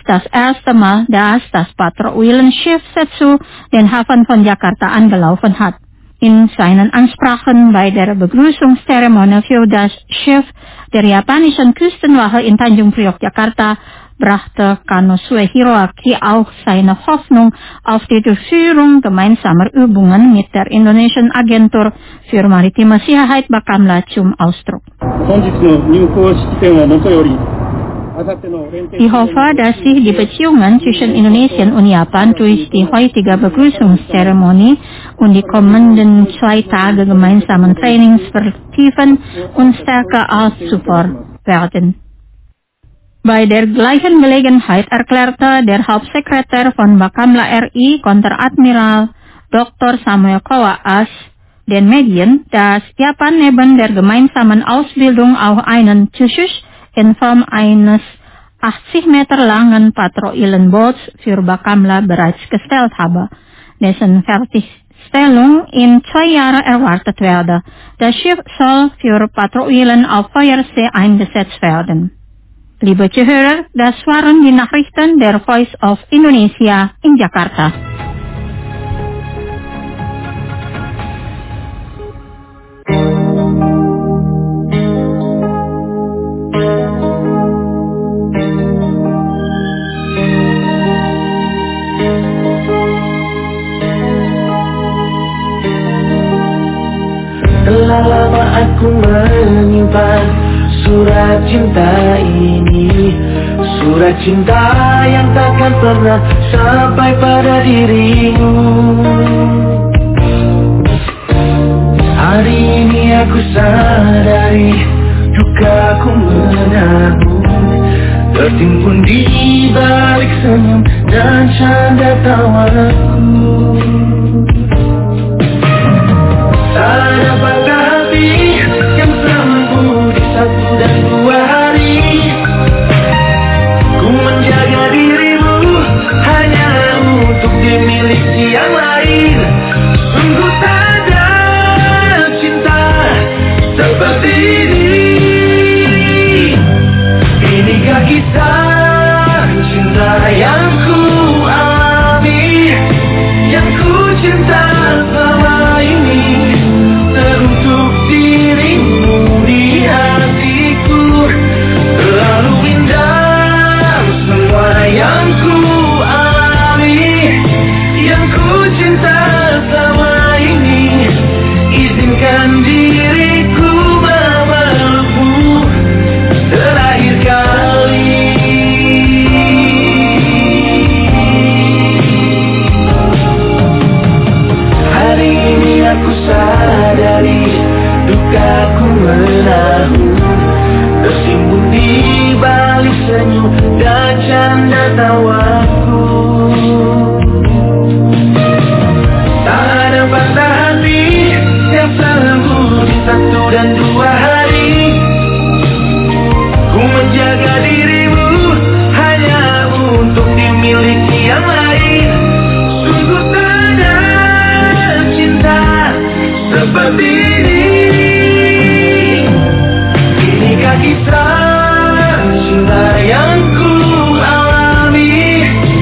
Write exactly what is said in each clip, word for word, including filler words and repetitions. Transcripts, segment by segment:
das erste Mal, dass das Patrouillenschiff Setsu den Hafen von Jakarta angelaufen hat. In seinen Ansprachen bei der Begrüßungszeremonie für das Schiff der japanischen Küstenwache in Tanjung Priok, Jakarta, brachte Kanosue Hiroaki auch seine Hoffnung auf die Durchführung gemeinsamer Übungen mit der indonesischen Agentur für maritime Sicherheit Bakamla zum Ausdruck. Ich hoffe, dass sich die Beziehungen zwischen Indonesien und Japan durch die heutige Begrüßungszeremonie und die kommenden zwei Tage gemeinsamen Trainings vertiefen und stärker auszubauen werden. Bei der gleichen Gelegenheit erklärte der Hauptsekretär von Bakamla R I, Konteradmiral Doktor Samuel Kowaas, den Medien, dass Japan neben der gemeinsamen Ausbildung auch einen Zuschuss in Form eines achtzig Meter langen Patrouillenboots für Bakamla bereits gestellt habe, dessen Fertigstellung in zwei Jahren erwartet werde. Das Schiff soll für Patrouillen auf Feuersee eingesetzt werden. Liebe Zuhörer, das waren die Nachrichten der Voice of Indonesia in Jakarta. Telah lama aku menyimpan surat cinta ini, surat cinta yang takkan pernah sampai pada dirimu. Hari ini aku sadari dukaku menanggung, tertimbun di balik senyum dan canda tawaku. Tak ada patah hati yang sembuh di satu dan dua hari. Ku menjaga dirimu hanya untuk dimiliki yang lain. Sungguh tak ada cinta seperti ini. Inikah kisah cinta yang ku alami, yang ku cinta selama ini, teruntuk dirimu di hatiku. Terlalu indah semua yang ku alami, yang ku cinta selama ini. Izinkan diriku memelukmu terakhir kali. Hari ini aku sadari dukaku menahun, tersimbun di balik senyum dan canda tawaku. Tak ada patah hati yang sembuh di satu dan dua hari. Ku menjaga dirimu hanya untuk dimiliki yang lain. Sungguh tak ada cinta seperti ini. Inikah kisah cinta yang ku alami,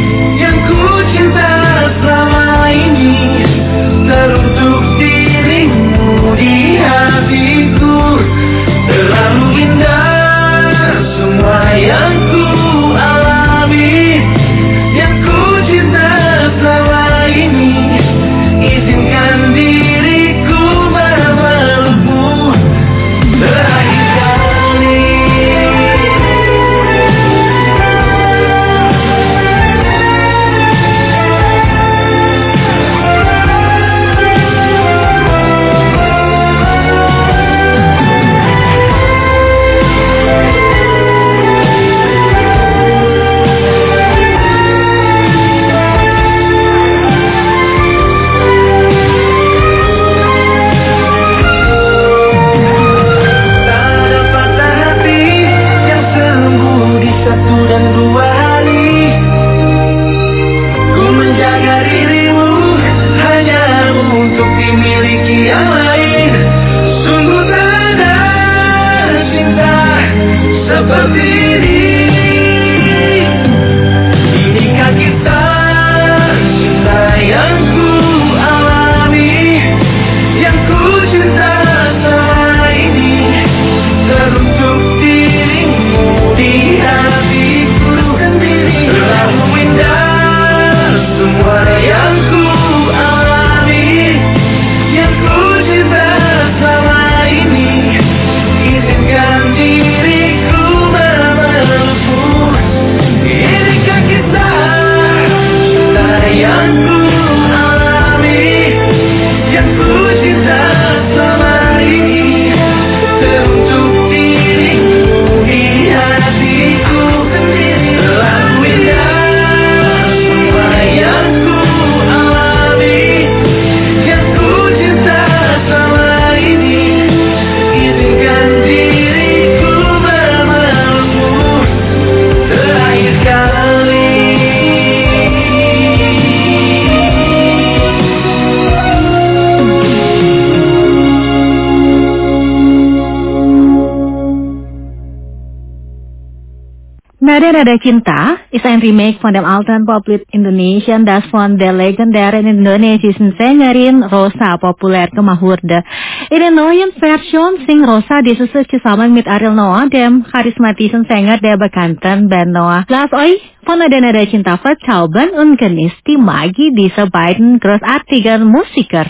Nada Cinta is ein Remake von dem alten Poplied Indonesian, das von der legendären indonesischen Sängerin Rosa populär gemacht wurde. In der neuen Version singt Rosa dieses Lied zusammen mit Ariel Noah, dem charismatischen Sänger der bekannten Band Noah. Lasst euch von Nada Nada Cinta verzaubern und genießt die Magie dieser beiden großartigen Musiker.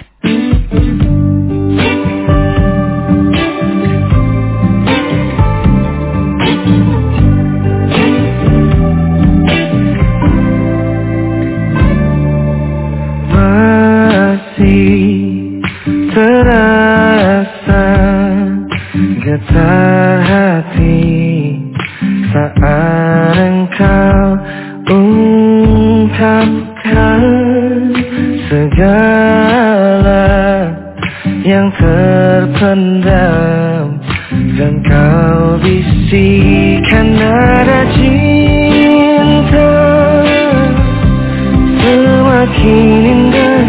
Terasa getar hati saat engkau ungkapkan segala yang terpendam dan kau bisikan nada cinta semakin indah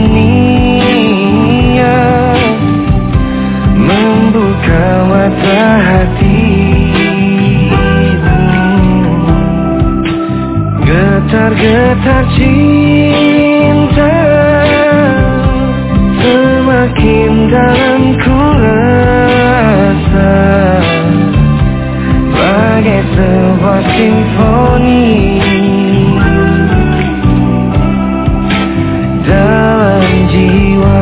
dunia membuka mata hati, getar-getar cinta semakin dalam ku rasa bagai sebuah simfoni dalam jiwa.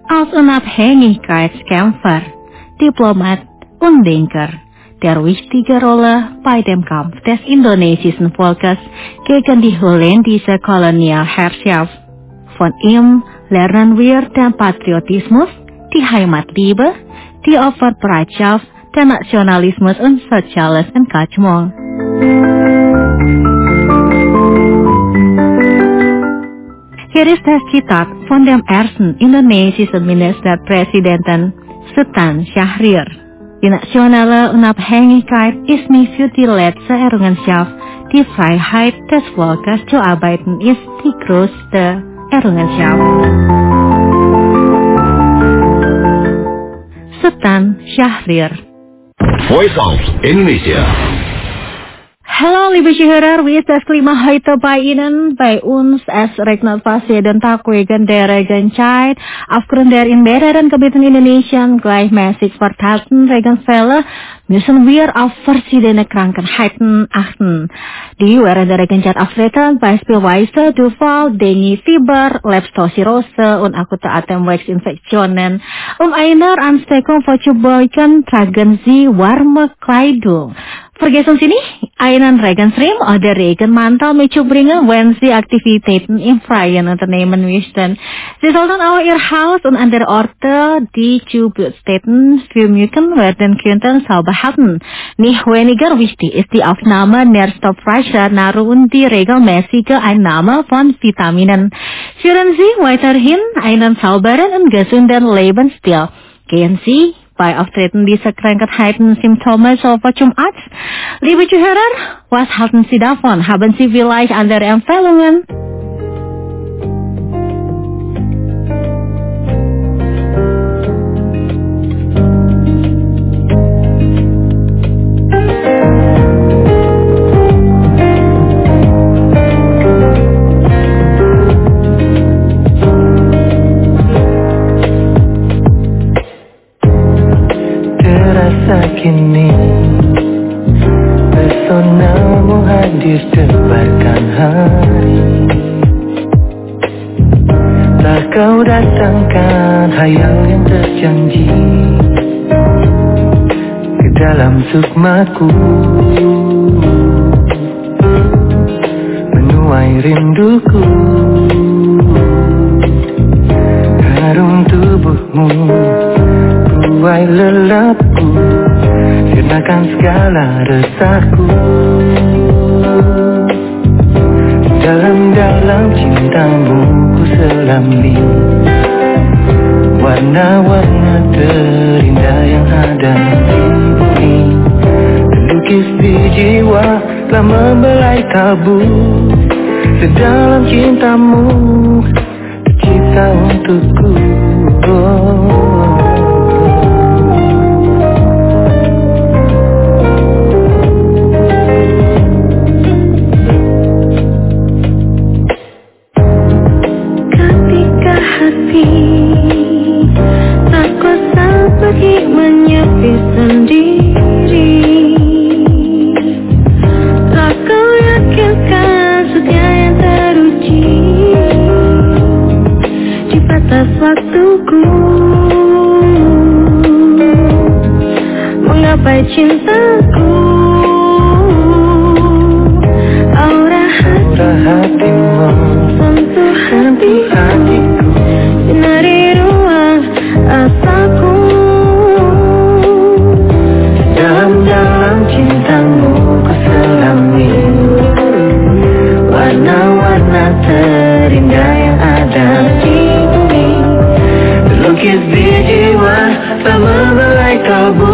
Als Unabhängigkeitskämpfer, Diplomat und Denker, der wichtige Rolle bei dem Kampf des indonesischen Volkes gegen die holländische Kolonialherrschaft. Von ihm lernen wir den Patriotismus, die Heimatliebe, die Opferbereitschaft, der Nationalismus und soziales Engagement. Hier ist das Zitat von dem ersten indonesischen Ministerpräsidenten, Sultan Syahrir. Die nationale Unabhängigkeit ist nicht für die letzte Errungenschaft. Die Freiheit des Volkes zu arbeiten ist die größte Errungenschaft. Sultan Syahrir. Voice of Indonesia. Hallo liebe Zuhörer, wie ist das Klima heute bei Ihnen? Bei uns es regnet fast jeden Tag wegen der Regenzeit. Aufgrund der in mehreren Gebieten Indonesia gleichmäßig verteilten Regenfälle müssen wir auf verschiedene Krankheiten achten, die während der Regenzeit auftreten, beispielsweise Durchfall, Dengue, Fieber, Leptospirose und akute Atemwegsinfektionen. Um eine Ansteckung vorzubeugen, tragen Sie warme Kleidung. Vergessen Sie nicht, einen Regenschirm oder Regenmantel mitzubringen, wenn Sie Aktivitäten im Freien unternehmen möchten. Sie sollten auch Ihr Haus und andere Orte, die zu Brutstätten vermuten werden könnten, sauber halten. Nicht weniger wichtig ist die Aufnahme nährstoffreicher Nahrung und die regelmäßige Einnahme von Vitaminen. Führen Sie weiterhin einen sauberen und gesunden Lebensstil. Gehen Sie bei Auftreten dieser Krankheiten Symptome sofort zum Arzt. Liebe Zuhörer, was halten Sie davon? Haben Sie vielleicht andere Empfehlungen? Kini personamu hadir tebarkan hari. Tak kau datangkan hayal yang terjanji ke dalam sukmaku, menuai rinduku. Harum tubuhmu buai lelapku, sirnakan segala resahku. Dalam-dalam cintamu ku selami warna-warna terindah yang ada di bumi. Terlukis di jiwa telah membelai kalbu. Sedalam cintamu tercipta untukku. Cintaku, aura hatimu sentuh hatiku, sinari ruang asaku. Dalam-dalam cintamu ku selami warna-warna terindah yang ada di bumi. Terlukis di jiwa tak membelai kalbu.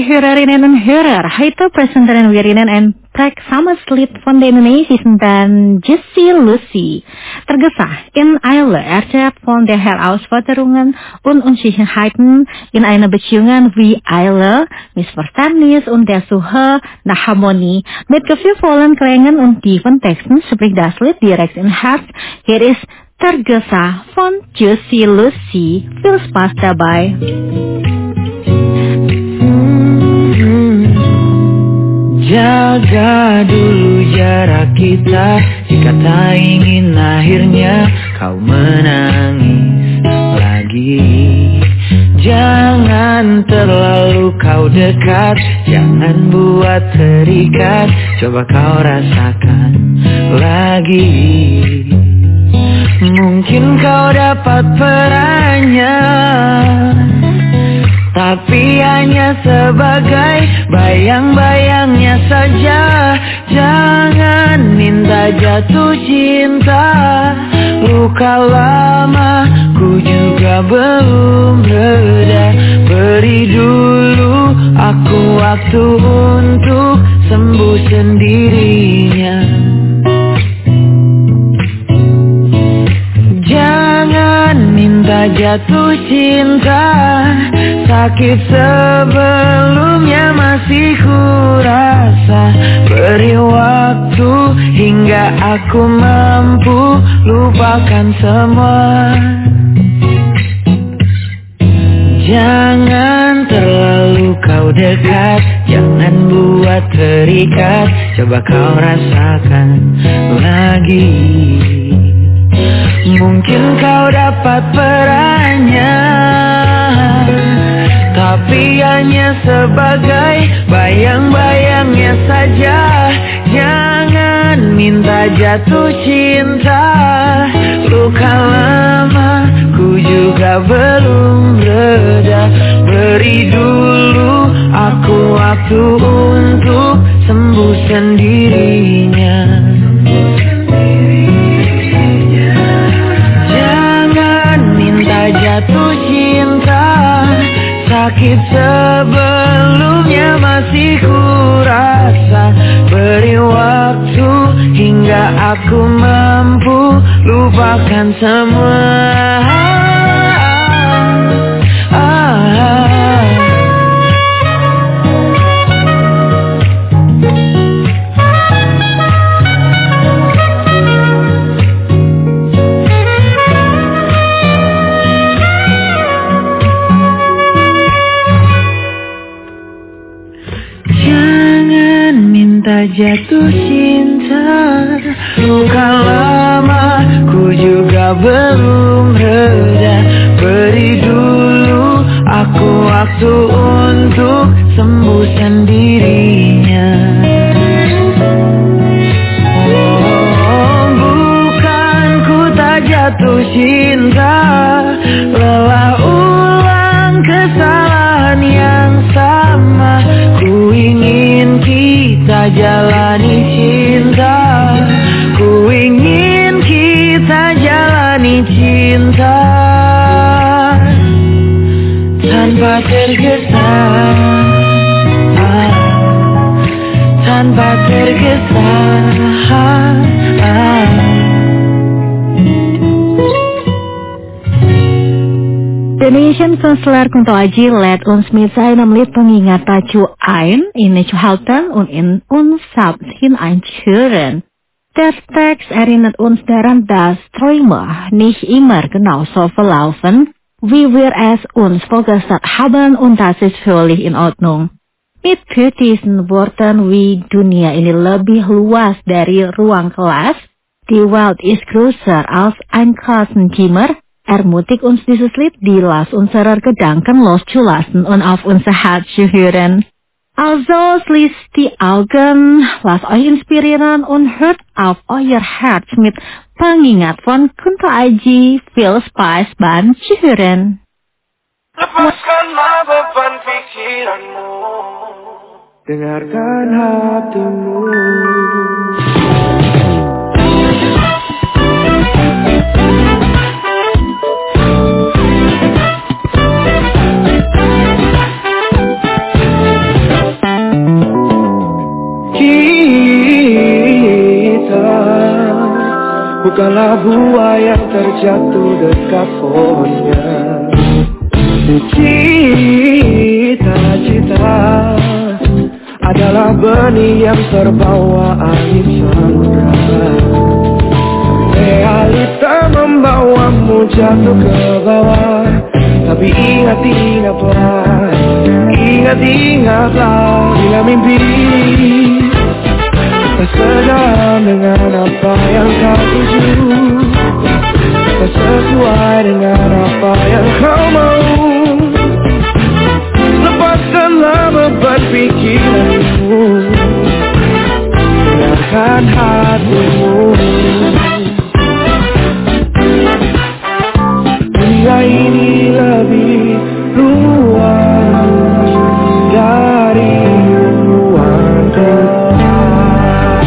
hörerinnen en hörer, heute presenteren wir Ihnen ein prägsames Lied von der indonesischen Band Juicy Lucy. Tergesa in Eile erzählt von der Herausforderungen und Unsicherheiten in einer Beziehung wie Eile, Missverständnis und der Suche nach Harmonie. Mit gefühlvollen Klängen und tiefen Texten spricht das Lied direkt ins Herz. Hier ist Tergesa von Juicy Lucy. Viel Spaß dabei. Jaga dulu jarak kita, jika tak ingin akhirnya kau menangis lagi. Jangan terlalu kau dekat, jangan buat terikat, coba kau rasakan lagi. Mungkin kau dapat perannya, tapi hanya sebagai bayang-bayangnya saja. Jangan minta jatuh cinta, luka lama ku juga belum reda. Beri dulu aku waktu untuk sembuh sendirinya. Jangan minta jatuh cinta, sakit sebelumnya masih kurasa. Beri waktu hingga aku mampu lupakan semua. Jangan terlalu kau dekat, jangan buat terikat, coba kau rasakan lagi. Mungkin kau dapat perannya, tapi hanya sebagai bayang-bayangnya saja. Jangan minta jatuh cinta, luka lama ku juga belum reda. Beri dulu aku waktu untuk sembuh sendirinya. Jatuh cinta, sakit sebelumnya masih kurasa. Beri waktu hingga aku mampu lupakan semua. Jatuh cinta, luka lama ku juga belum reda. Beri dulu aku waktu untuk sembuh sendirinya. Oh, bukan ku tak jatuh cinta, lelah ulang kesalahan yang sama. Ku ingin kita jalani cinta, ku ingin kita jalani cinta tanpa tergesa, ah, tanpa tergesa. Ah. De nation konsular kunto aji let ons mit seinem Lied pengingat tacu ein in necu halten und in uns sabt hin einschüren. Der Text erinnert uns daran, dass Träume nicht immer genau so verlaufen, wie wir es uns vorgestellt haben, und das ist völlig in Ordnung. Mit diesen Worten wie dunia ini lebih luas dari ruang kelas, die Welt ist größer als ein Klassenzimmer, ermutigt uns dieses Lied, die lasst unsere Gedanken loszulassen und auf unser Herz zu hören. Also schließt die Augen, lasst euch inspirieren und hört auf euer Herz mit Pengingat von Kunto Aji. Viel Spaß beim Zuhören. Lepaskanlah beban pikiranmu, dengarkan hatimu. bukanlah buah yang terjatuh dekat pohonnya. Cita-cita adalah benih yang terbawa angin samudra. Realita membawamu jatuh ke bawah. Tapi ingat-ingatlah, ingat-ingatlah, bila mimpi tak sejalan dengan apa yang kau tuju, tak sesuai dengan apa yang kau mau. Lepaskanlah beban pikiranmu, dengarkan hatimu. Dunia ini lebih luas dari ruang tempat.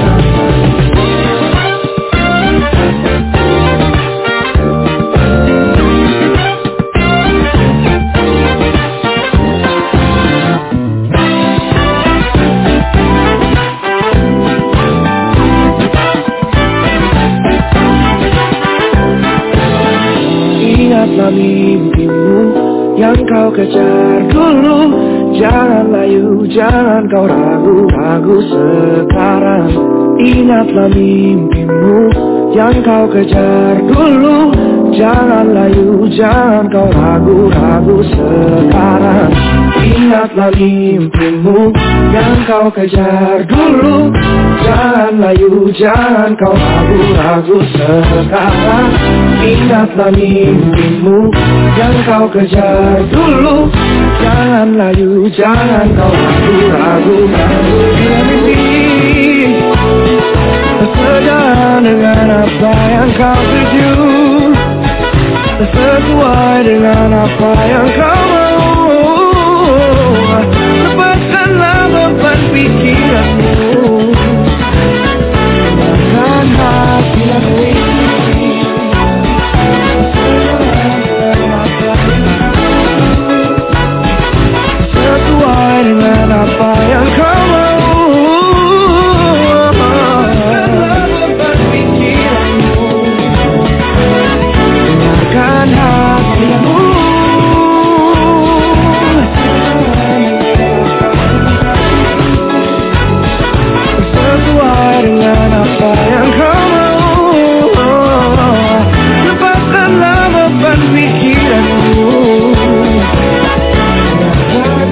Ingatlah mimpimu yang kau kejar dulu. Jangan layu, jangan kau ragu-ragu sekarang. Ingatlah mimpimu yang kau kejar dulu. Jangan layu, jangan kau ragu-ragu sekarang. Ingatlah mimpimu yang kau kejar dulu. Jangan layu, jangan kau ragu-ragu sekarang. Ingatlah mimpimu yang kau kejar dulu. Jangan layu, jangan kau ragu-ragu. Bila mimpi sejalan dengan apa yang kau tuju, sesuai dengan apa yang kau mau. Lepaskanlah beban pikiranmu, dengarkan hatimu. Sesuai dengan apa yang kau mau. Lepaskanlah beban pikiranmu, dengarkan hatimu. Sesuai dengan apa yang kau mau. Lepaskanlah beban pikiranmu, dengarkan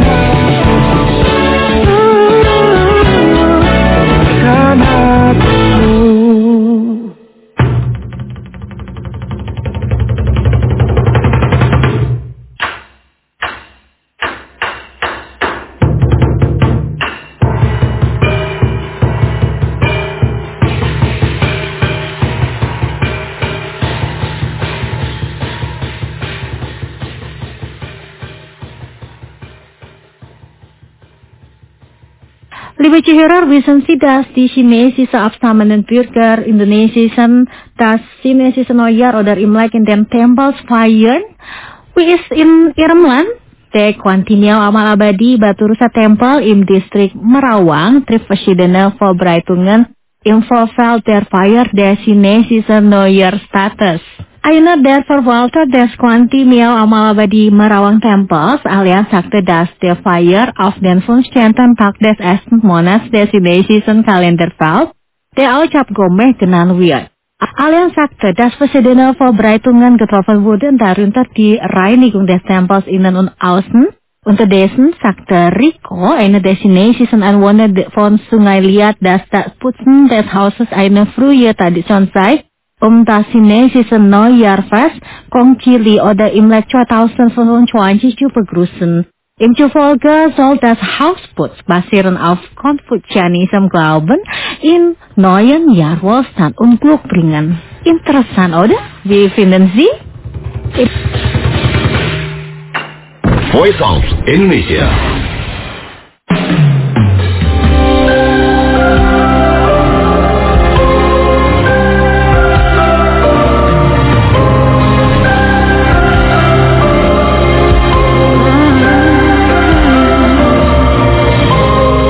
hatimu. Liebe Zuhörer, wir sind Sie, dass die chinesische abstammenden Bürger Indonesien das chinesische Neujahr oder Imlek in den Tempels feiern. Wie ist in Ihrem Land? Der Quantiniau Amal Abadi Baturusa Tempel im Distrikt Merawang trifft verschiedene Vorbereitungen im Vorfeld der Feier des chinesischen Neujahrsstatus. Einer der Verwalter des Quantiniau Amal Abadi Merawang Tempels Allianz sagte, dass der Feier auf den fünfzehnten Tag des ersten Monats des chinesischen Kalenders fällt, der auch Cap Gomeh genannt wird. Allianz sagte, dass verschiedene Vorbereitungen getroffen wurden, darunter die Reinigung des Tempels innen und außen. Unterdessen sagte Rico, einer der chinesischen Anwohner von Sungai Liat, dass das Putzen des Hauses eine frühe Tradition sei, um das chinesische Neujahrfest Kong Chili oder Imlek zweitausendfünfundzwanzig zu begrüßen. Ihm zufolge soll das Hausputz basierend auf konfuzianischem Glauben im neuen Jahr Wohlstand und Glück bringen. Interessant, oder? Wie finden Sie? Voice of Indonesia.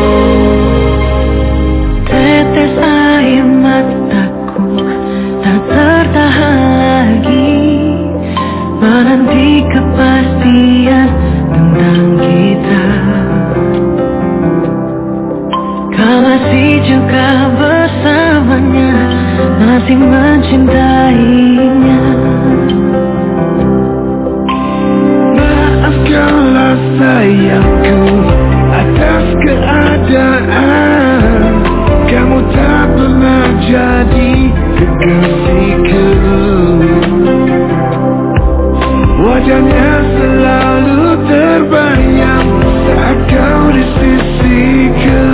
Tetes air mataku tak masih mencintainya. Maafkanlah sayangku atas keadaan kamu tak pernah jadi kekasihku. Wajahnya selalu terbayang saat kau di sisiku.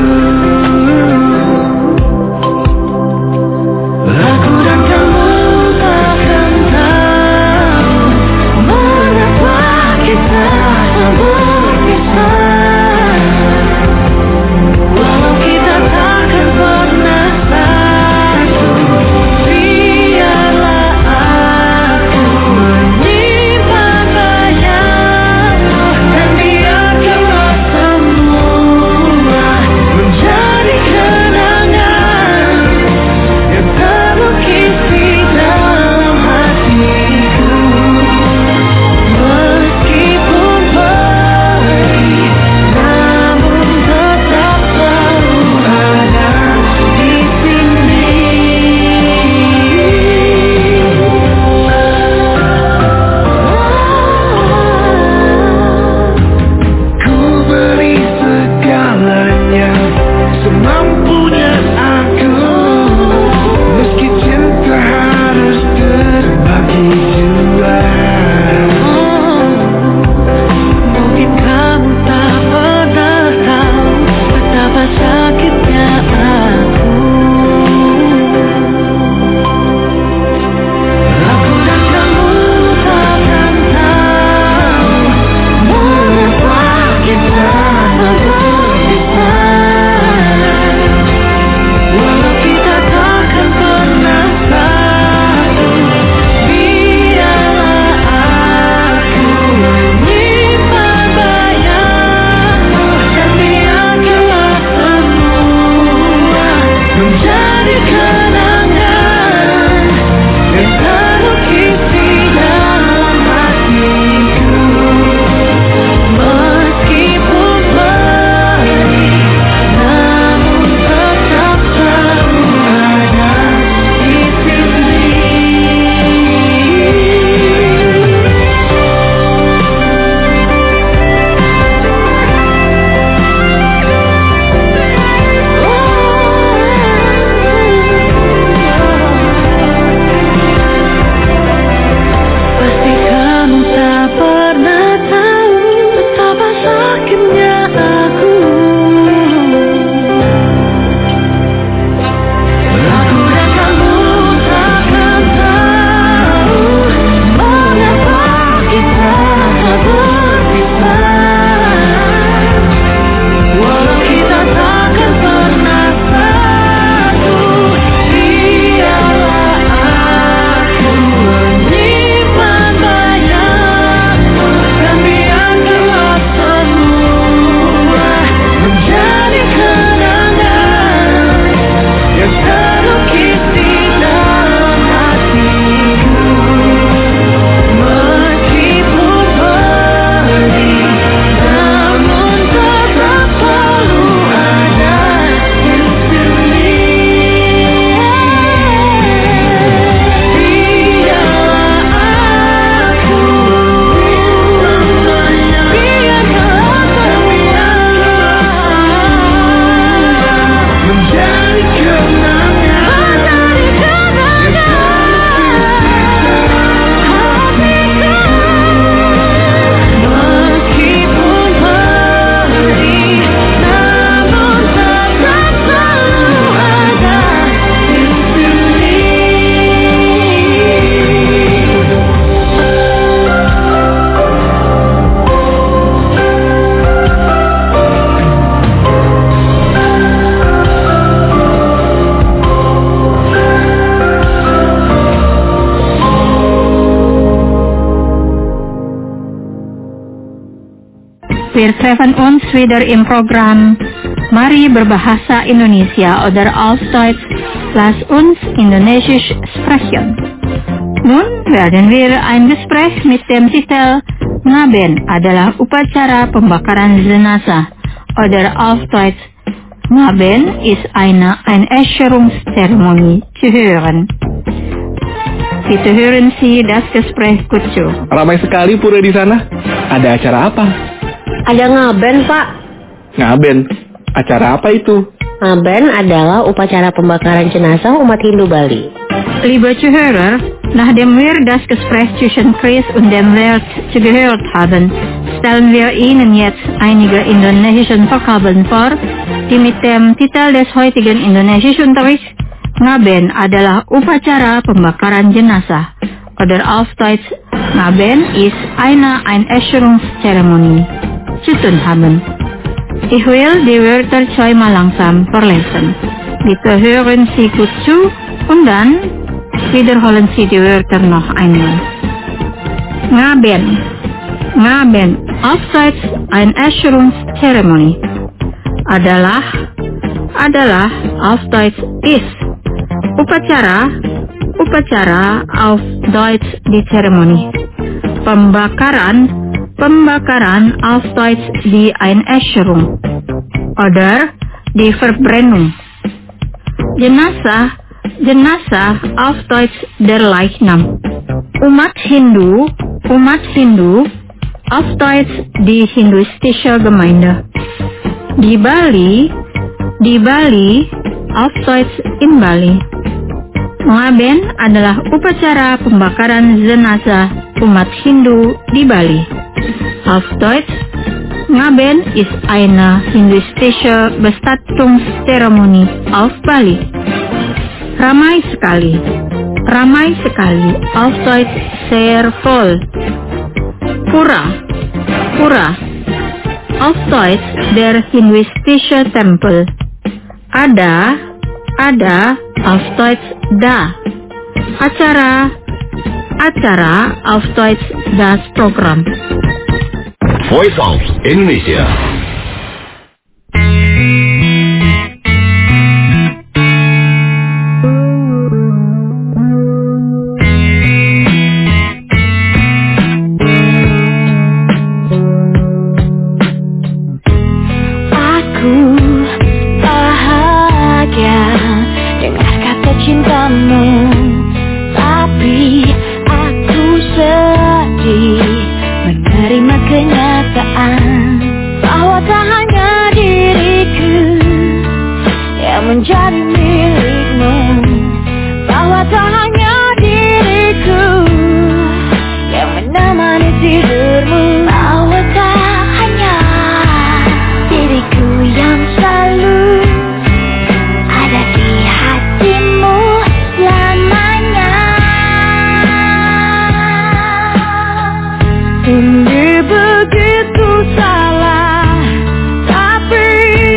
Aku dan kamu takkan tahu mengapa kita berpisah. Walau kita takkan pernah satu, biarlah aku menyimpan bayangmu dan biarkanlah semua menjadi kenangan yang terlukis di dalam hatiku. Meskipun pergi, namun tetap selalu ada di sini. Ku beri segalanya semampunya aku, meski cinta harus terbagi dua. Mungkin kamu tak pernah tahu betapa sakitnya aku. Aku dan kamu takkan tahu mengapa kita berpisah. Walau kita takkan pernah satu, biarlah aku menyimpan bayangmu dan biarkanlah semua menjadi kenangan yang terlukis di dalam hatiku. Meskipun pergi, namun tetap selalu ada di sini. Pasti kamu tak pernah tahu betapa sakitnya aku. Aku dan kamu takkan tahu mengapa kita berpisah. Walau kita takkan pernah satu, biarlah aku menyimpan bayangmu dan biarkanlah semua menjadi kenangan yang terlukis di dalam hatiku. Meskipun pergi, namun tetap selalu ada di sini. Biarlah aku biarkanlah semua Menjadi kenangan menjadi kenangan. Meskipun pergi, namun tetap selalu ada di sini. Wir treffen uns wieder im Programm Mari berbahasa Indonesia oder auf Deutsch, lass uns Indonesisch sprechen. Nun werden wir ein Gespräch mit dem Titel Ngaben adalah upacara pembakaran jenazah oder auf Deutsch Ngaben ist eine Einäscherungszeremonie zu hören. Kita hören Sie das Gespräch gut zu. Ramai sekali pura di sana. Ada acara apa? Ada ngaben, Pak. Ngaben. Acara apa itu? Ngaben adalah upacara pembakaran jenazah umat Hindu Bali. Liebe Zuhörer, nachdem wir das Gespräch zwischen Chris und dem Wirt zugehört haben, stellen wir Ihnen jetzt einige indonesische Vokabeln vor, die mit dem Titel des heutigen Indonesischunterrichts Ngaben adalah upacara pembakaran jenazah. Oder auf Deutsch, Ngaben ist eine Einäscherungszeremonie. Zu tun haben. Ich will die Wörter zweimal langsam verlesen. Bitte hören Sie gut zu und dann wiederholen Sie die Wörter noch einmal. Ngaben. Ngaben, auf Deutsch Einäscherungszeremonie. Adalah, adalah, auf Deutsch ist. Upacara, upacara, auf Deutsch die Zeremonie. Pembakaran, pembakaran, auf Deutsch die Einäscherung. Oder die Verbrennung. Jenazah, jenazah, auf Deutsch der Leichnam. Umat Hindu, umat Hindu, auf Deutsch die hinduistische Gemeinde. Di Bali, di Bali, auf Deutsch in Bali. Ngaben adalah upacara pembakaran jenazah umat Hindu di Bali. Auf Deutsch, Ngaben ist eine hinduistische Bestattungszeremonie auf Bali. Ramai sekali, ramai sekali, auf Deutsch sehr voll. Pura, pura, auf Deutsch der hinduistische Tempel. Ada, ada, auf Deutsch da. Acara, acara, auf Deutsch das Programm. Voice of Indonesia.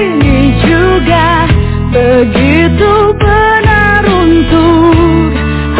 Begitu benar untuk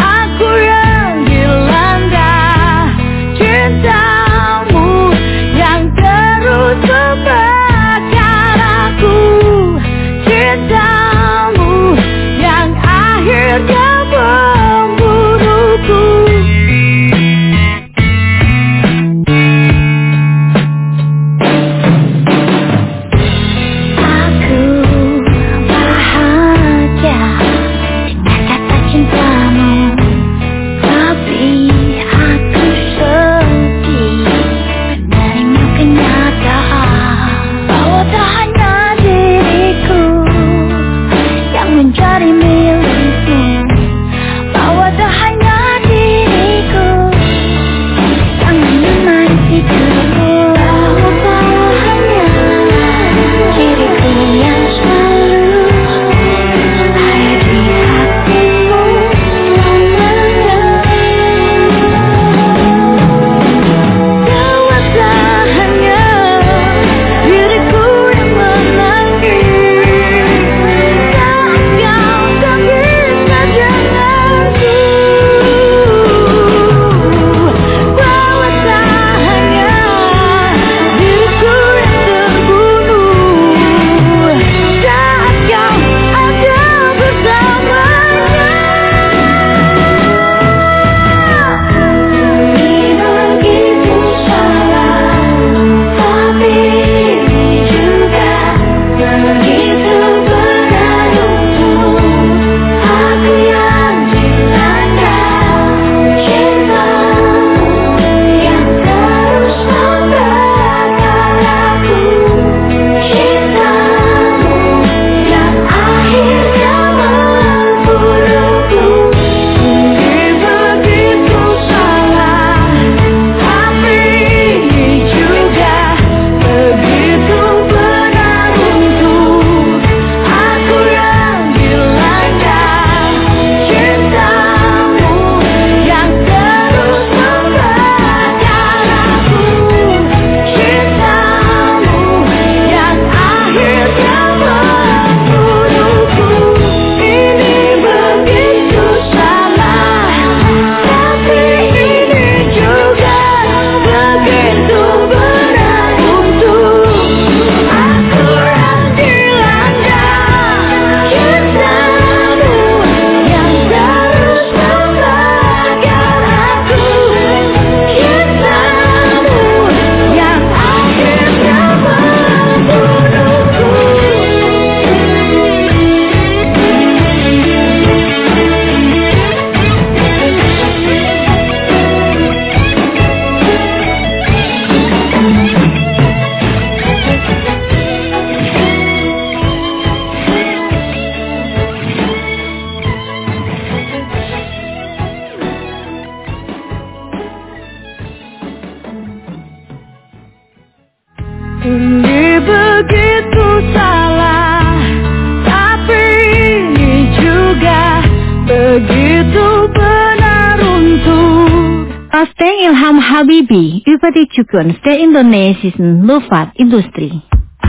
Ini begitu salah, tapi ini juga begitu benar untuk Pasteng Ilham Habibi über die Zukunft der indonesischen Luftfahrtindustrie.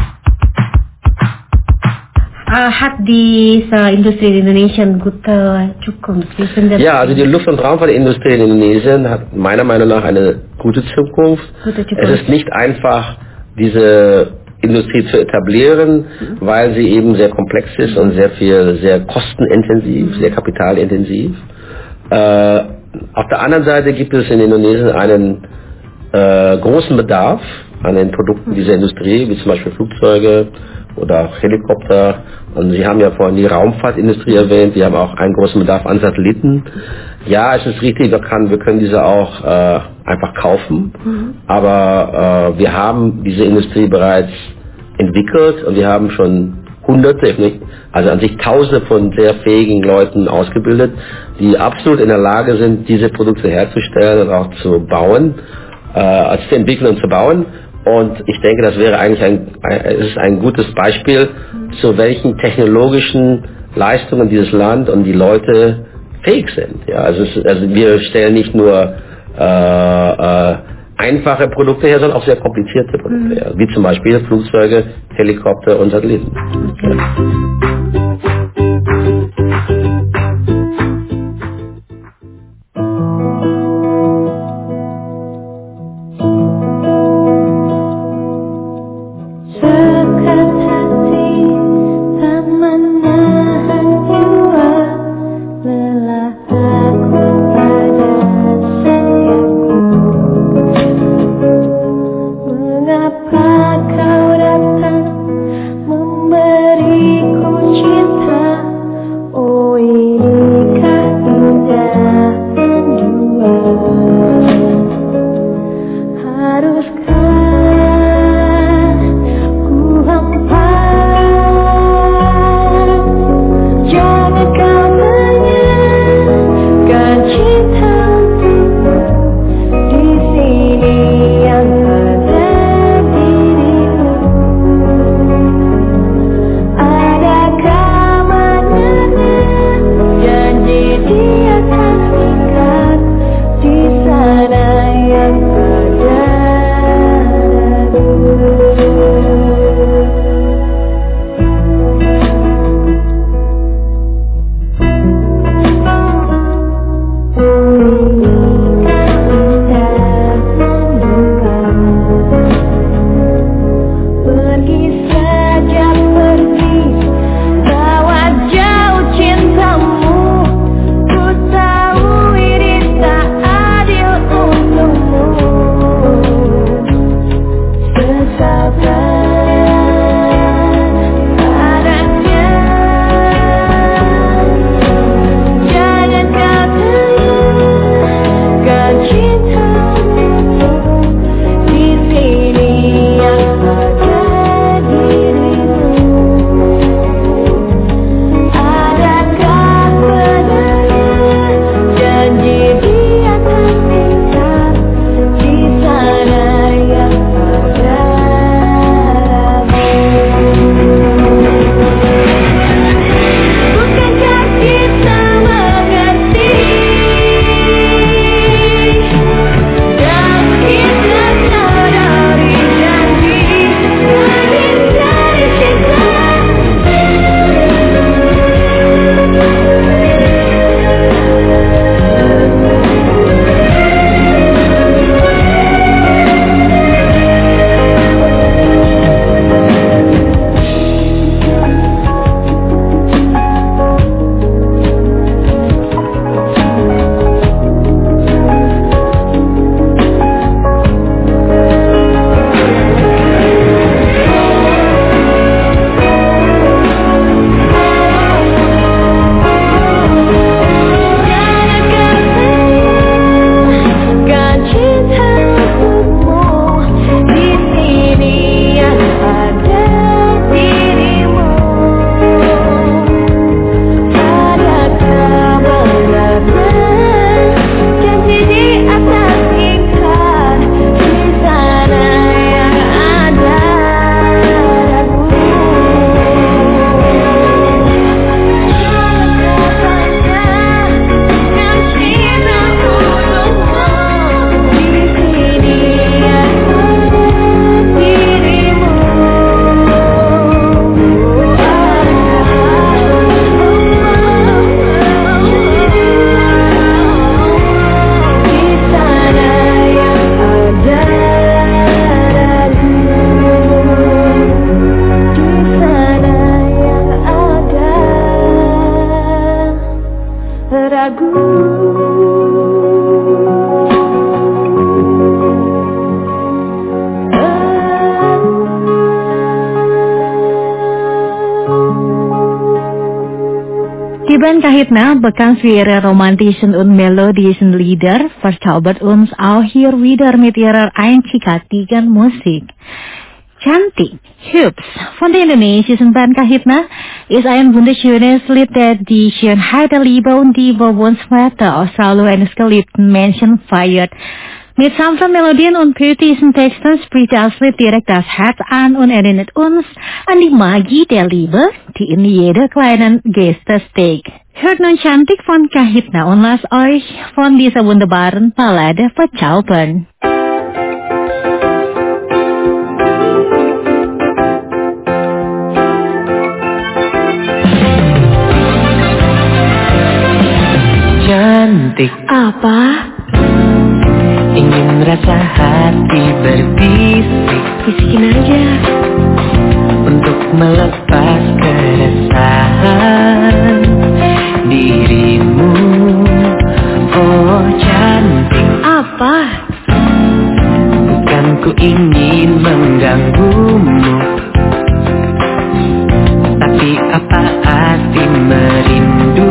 Uh, hat die uh, Industrie in Indonesien gute Zukunft? Wie finden Ja, also die Luft- und Raumfahrtindustrie in Indonesien hat meiner Meinung nach eine gute Zukunft. Gute Zukunft. Es ist nicht einfach, diese Industrie zu etablieren, weil sie eben sehr komplex ist und sehr viel, sehr kostenintensiv, sehr kapitalintensiv. Äh, auf der anderen Seite gibt es in Indonesien einen äh, großen Bedarf an den Produkten dieser Industrie, wie zum Beispiel Flugzeuge oder auch Helikopter. Und Sie haben ja vorhin die Raumfahrtindustrie erwähnt, die haben auch einen großen Bedarf an Satelliten. Ja, es ist richtig, wir können, wir können diese auch äh, einfach kaufen, mhm. aber äh, wir haben diese Industrie bereits entwickelt und wir haben schon Hunderte, also an sich Tausende von sehr fähigen Leuten ausgebildet, die absolut in der Lage sind, diese Produkte herzustellen und auch zu bauen, äh, also zu entwickeln und zu bauen. Und ich denke, das wäre eigentlich ein, es ist ein gutes Beispiel, zu welchen technologischen Leistungen dieses Land und die Leute fähig sind. Ja, also, es, also wir stellen nicht nur äh, äh, einfache Produkte her, sondern auch sehr komplizierte Produkte her, wie zum Beispiel Flugzeuge, Helikopter und Satelliten. Okay. Mengapa kau datang memberiku ragu. Die Band Kahitna bekannt für ihre romantischen und melodischen Lieder, verzaubert uns auch hier wieder mit ihrer einzigartigen Musik. Cantik, hübsch von der indonesischen Band Kahitna ist ein wunderschönes Lied, der die Schönheit der Liebe und die Bewohnungswerte aus selalu eines geliebten Menschen feiert. Mit sanften Melodien und poetischen Texten spricht das Lied direkt das Herz an und erinnert uns an die Magie der Liebe, die in jeder kleinen Geste steckt. Hört nun Cantik von Kahitna und lasst euch von dieser wunderbaren Ballade verzaubern. Cantik, Apa? ingin rasa hati berbisik, Bisikin aja. untuk melepas keresahan dirimu. Oh cantik, Apa? bukan ku ingin mengganggumu, tapi apa arti merindu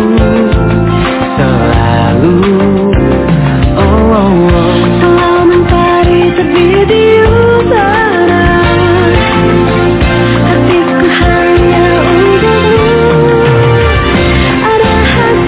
selalu. Oh, oh, oh. Selalu mencari terbit di utara, hatiku hanya untukmu. Ada hati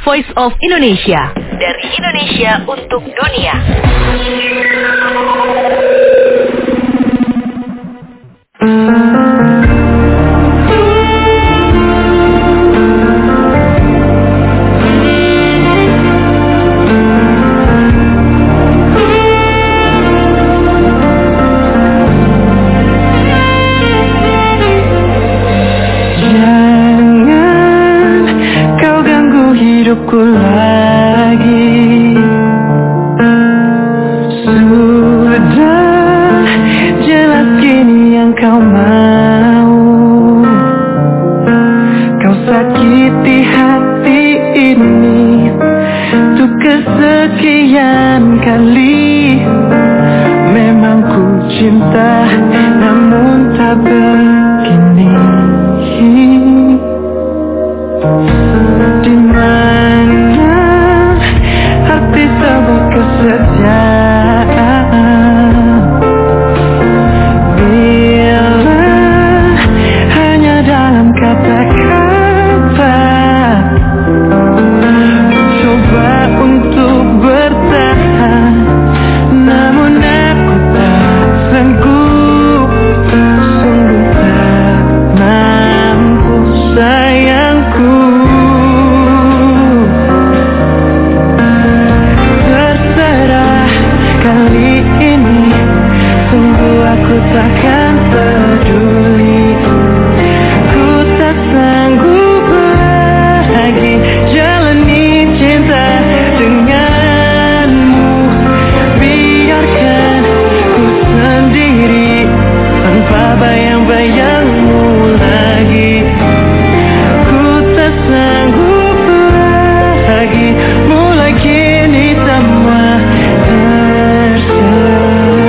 Voice of Indonesia. Dari Indonesia untuk dunia. Hidupku lagi, sudah jelas kini yang kau mau. Kau sakiti hati ini untuk kesekian kali. Memang ku cinta namun tak begini. Di mana arti sebuah kesetiaan bila hanya dalam kata-kata. Coba untuk bertahan namun aku tak sanggup, sungguh tak mampu sayangku. Aku takkan peduli, ku tak sanggup lagi jalani cinta denganmu. Biarkan ku sendiri tanpa bayang-bayangmu lagi. Ku tak sanggup lagi, mulai kini semua terserah.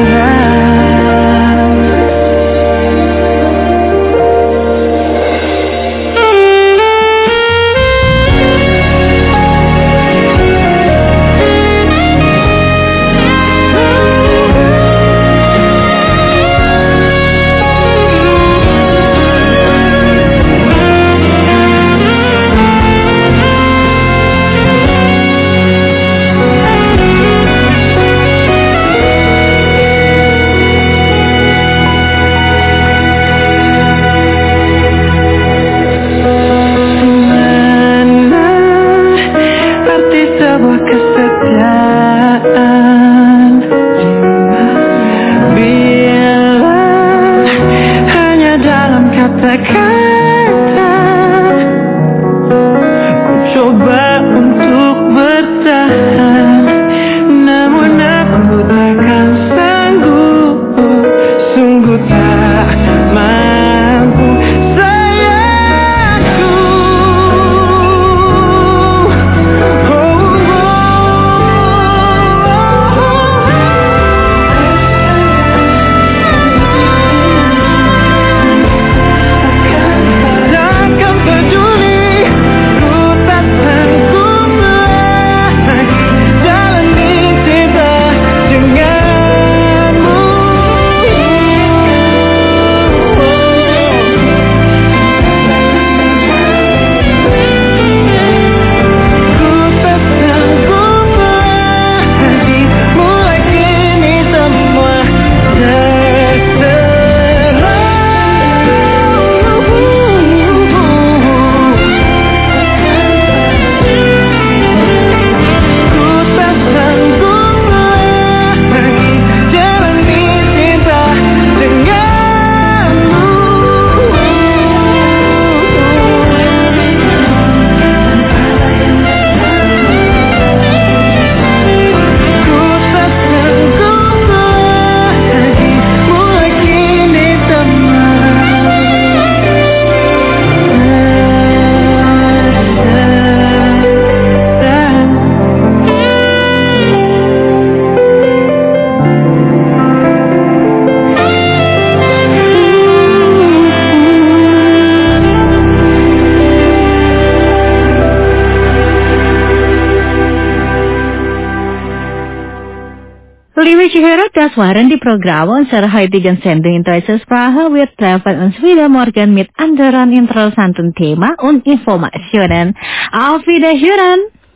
Das waren die Programme unserer heutigen Sendung in deutscher Sprache. Wir treffen uns wieder morgen mit anderen interessanten Themen und Informationen. Auf Wiederhören!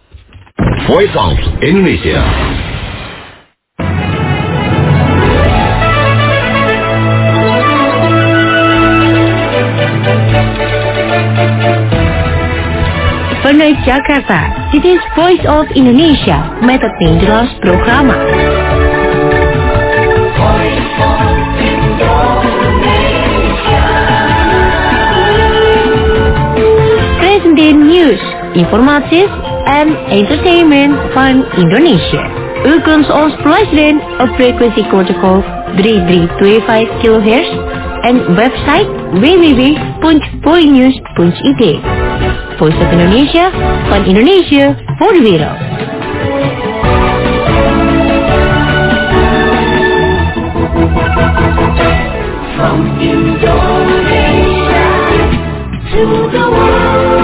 Voice of Indonesia. Vanuit Jakarta, dit is Voice of Indonesia met het Nederlands programma. Presenteer nieuws, informaties en entertainment van Indonesië. U kunt ons beluisteren op frequentie kortegolf drie drie twee vijf kilohertz en website w w w punt voinews punt i d. Voice of Indonesia van Indonesië voor de wereld. From Indonesia to the world.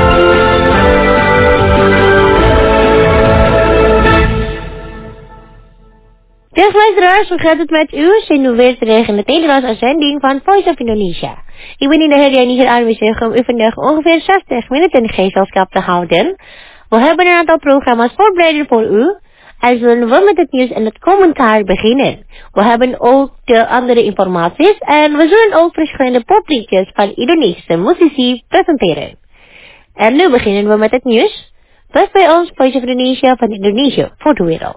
Dag luisteraars, hoe gaat het met u? Zijn we weer terug in de Nederlandse uitzending van Voice of Indonesia. Ik ben in de Herja hier aanwezig om u vandaag ongeveer zestig minuten gezelschap te houden. We hebben een aantal programma's voorbereid voor u. En zullen we met het nieuws en het commentaar beginnen. We hebben ook de andere informaties en we zullen ook verschillende popliedjes van Indonesische muzici presenteren. En nu beginnen we met het nieuws. Blijf bij ons, Voice of Indonesia van Indonesië voor de wereld.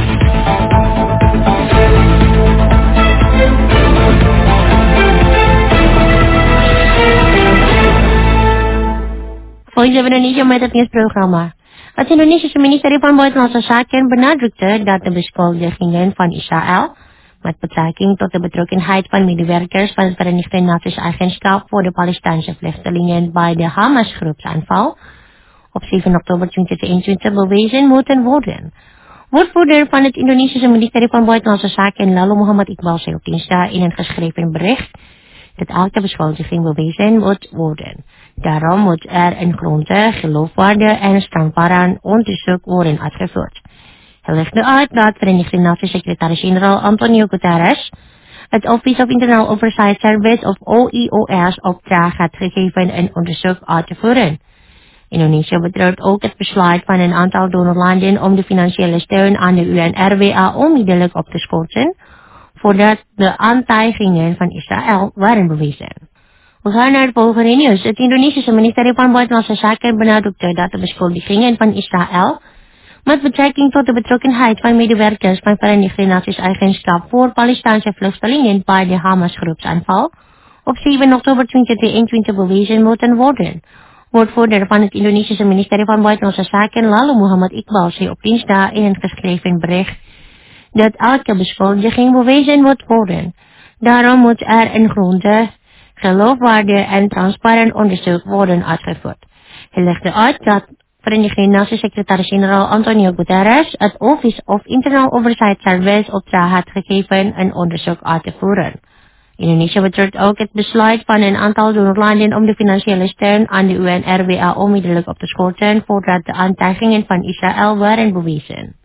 Voice of Indonesia met het nieuwsprogramma. Het Indonesische ministerie van Buitenlandse Zaken benadrukte dat de beschuldigingen van Israël met betrekking tot de betrokkenheid van medewerkers van het Verenigde Naties Agentschap voor de Palestijnse vluchtelingen bij de Hamas-groepsaanval op zeven oktober tweeduizend eenentwintig bewezen moeten worden. Woordvoerder van het Indonesische ministerie van Buitenlandse Zaken, Lalu Muhammad Iqbal, zei op dinsdag in een geschreven bericht dat elke beschuldiging bewezen moet worden. Daarom moet er een grondig, geloofwaardig en transparant onderzoek worden uitgevoerd. Hij legde uit dat Verenigde Naties secretaris-generaal Antonio Guterres het Office of Internal Oversight Service of O I O S opdracht had gegeven een onderzoek uit te voeren. Indonesië betreurt ook het besluit van een aantal donorlanden om de financiële steun aan de U N R W A onmiddellijk op te schorten, voordat de aantijgingen van Israël waren bewezen. We gaan naar het volgende nieuws. Het Indonesische ministerie van Buitenlandse Zaken benadrukte dat de beschuldigingen van Israël met betrekking tot de betrokkenheid van medewerkers van Verenigde Naties Agentschap voor Palestijnse vluchtelingen bij de Hamas-groepsaanval op zeven oktober tweeduizend eenentwintig bewezen moeten worden. Woordvoerder van het Indonesische ministerie van Buitenlandse Zaken, Lalu Muhammad Iqbal, zei op dinsdag in een geschreven bericht dat elke beschuldiging bewezen moet worden. Daarom moet er een grondig, geloofwaardig en transparant onderzoek worden uitgevoerd. Hij legde uit dat Verenigde Naties secretaris-generaal Antonio Guterres het Office of Internal Oversight Service opdracht had gegeven een onderzoek uit te voeren. Indonesië betreurt ook het besluit van een aantal donorlanden om de financiële steun aan de U N R W A onmiddellijk op te schorten voordat de aantijgingen van Israël waren bewezen.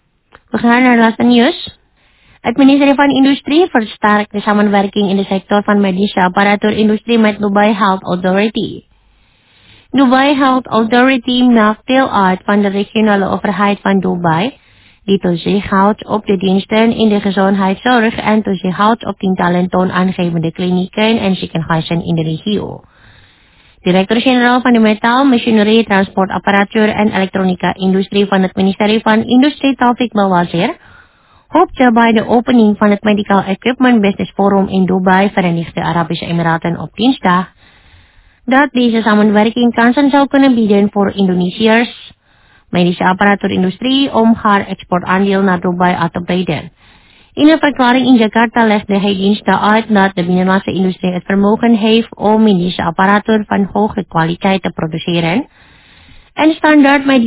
We gaan naar het laatste nieuws. Het ministerie van Industrie versterkt de samenwerking in de sector van medische apparatuurindustrie met Dubai Health Authority. Dubai Health Authority maakt deel uit van de regionale overheid van Dubai, die toezicht houdt op de diensten in de gezondheidszorg en toezicht houdt op tientallen toonaangevende klinieken en ziekenhuizen in de regio. Directeur-generaal van de metaal, machinerie, transportapparatuur en elektronica-industrie van het ministerie van Industrie, Taufik Balwazir, hoopte bij de opening van het Medical Equipment Business Forum in Dubai, Verenigde Arabische Emiraten op dinsdag, dat deze samenwerking kansen zou kunnen bieden voor Indonesiërs, medische apparatuurindustrie om haar exportaandeel naar Dubai uit te breiden. In een verklaring in Jakarta legde hij dinsdag uit dat de binnenlandse industrie het vermogen heeft om medische apparatuur van hoge kwaliteit te produceren en standaard medische